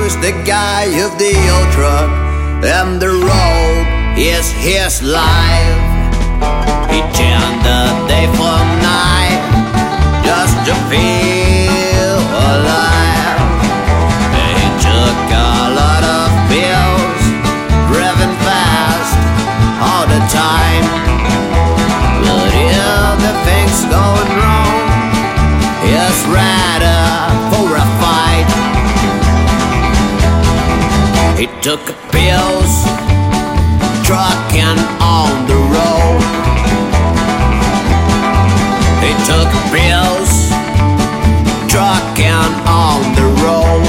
is the guy of the old truck, and the road is his life. He turned the day from night just to feel alive. He took a lot of pills, driven fast all the time. But if everything's going wrong, he's ready for a fight. He took pills, trucking on the road. He took pills, trucking on the road.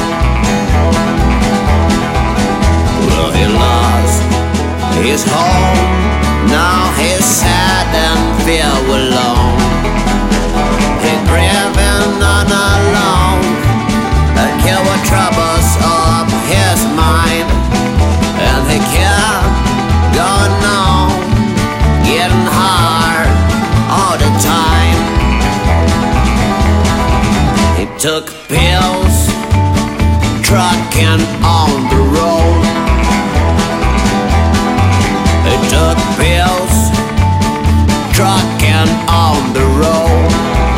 Well, he lost his home, now he's sad and feel alone. He's driven on alone, and kill what troubles up his mind. And he kept going on, getting hard all the time. He took pills, trucking on the road. He took pills, trucking on the road.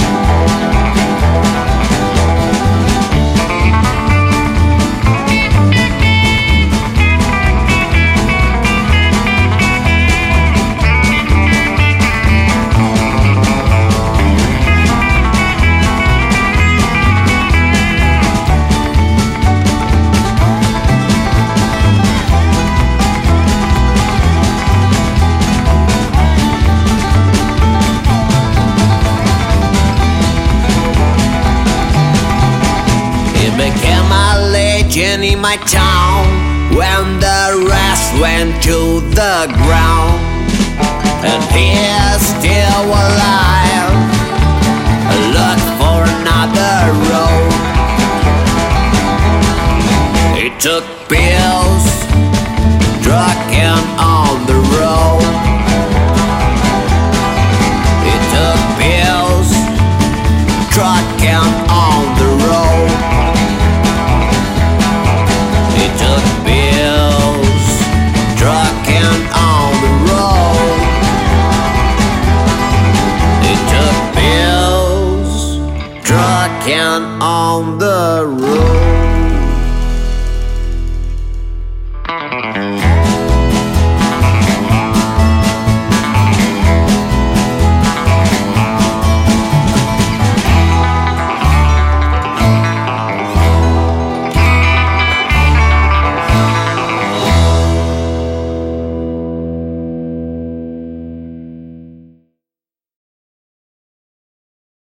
Became a legend in my town when the rest went to the ground. And he is still alive, look for another road. He took pills, trucking on the road.